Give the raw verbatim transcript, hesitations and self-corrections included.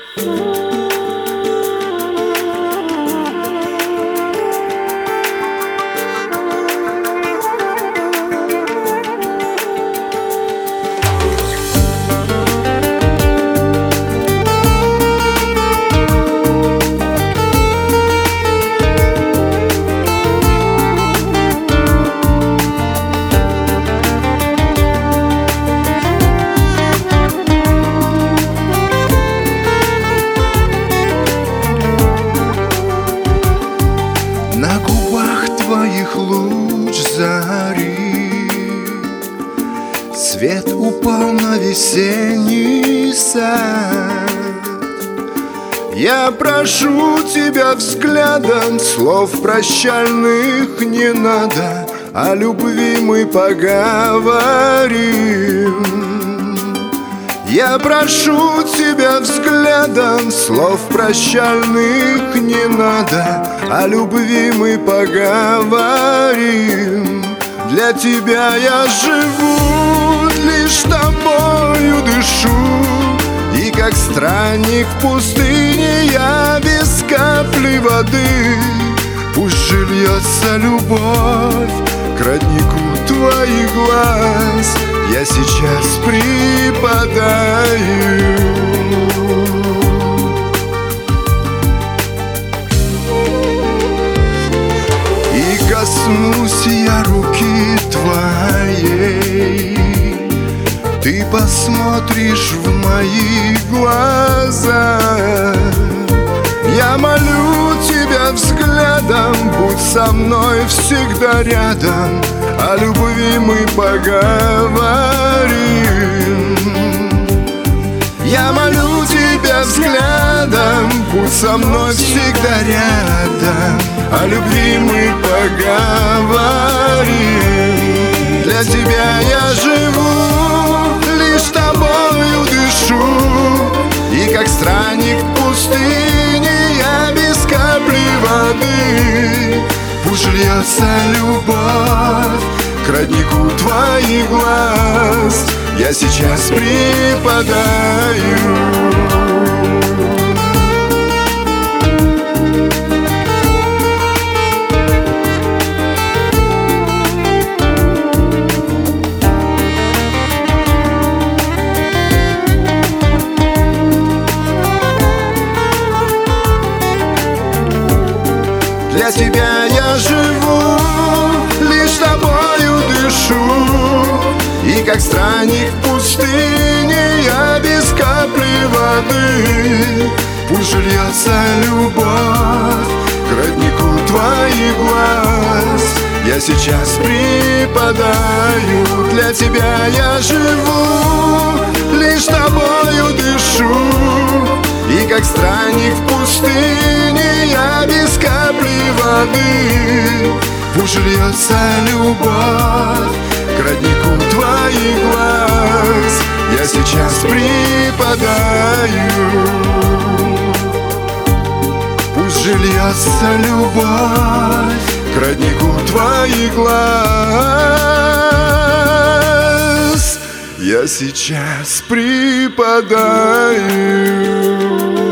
На губах твоих луч зари, свет упал на весенний сад. Я прошу тебя взглядом, слов прощальных не надо, о любви мы поговорим. Я прошу тебя взглядом, слов прощальных не надо, о любви мы поговорим. Для тебя я живу, лишь тобою дышу, и как странник в пустыне я без капли воды. Пусть же льется любовь к роднику твоих глаз, я сейчас припадаю. И коснусь я руки твоей, ты посмотришь в мои глаза. Я молю тебя взглядом, будь со мной всегда рядом, о любви мы поговорим. Я молю тебя взглядом, будь со мной всегда рядом, о любви мы поговорим. Для тебя я живу, лишь тобою дышу, и как странник в пустыне я без капли воды. Пусть льется любовь к роднику твоих глаз, я сейчас припадаю. Для тебя я живу, лишь тобою дышу, и как странник в пустыне я без капли воды. Пусть льется любовь к роднику твоих глаз, я сейчас припадаю. Для тебя я живу, лишь тобою дышу, и как странник в пустыне я без капли воды. Пусть льется любовь к роднику твоих глаз, я сейчас припадаю. Пусть же льется любовь к роднику твоих глаз, я сейчас припадаю.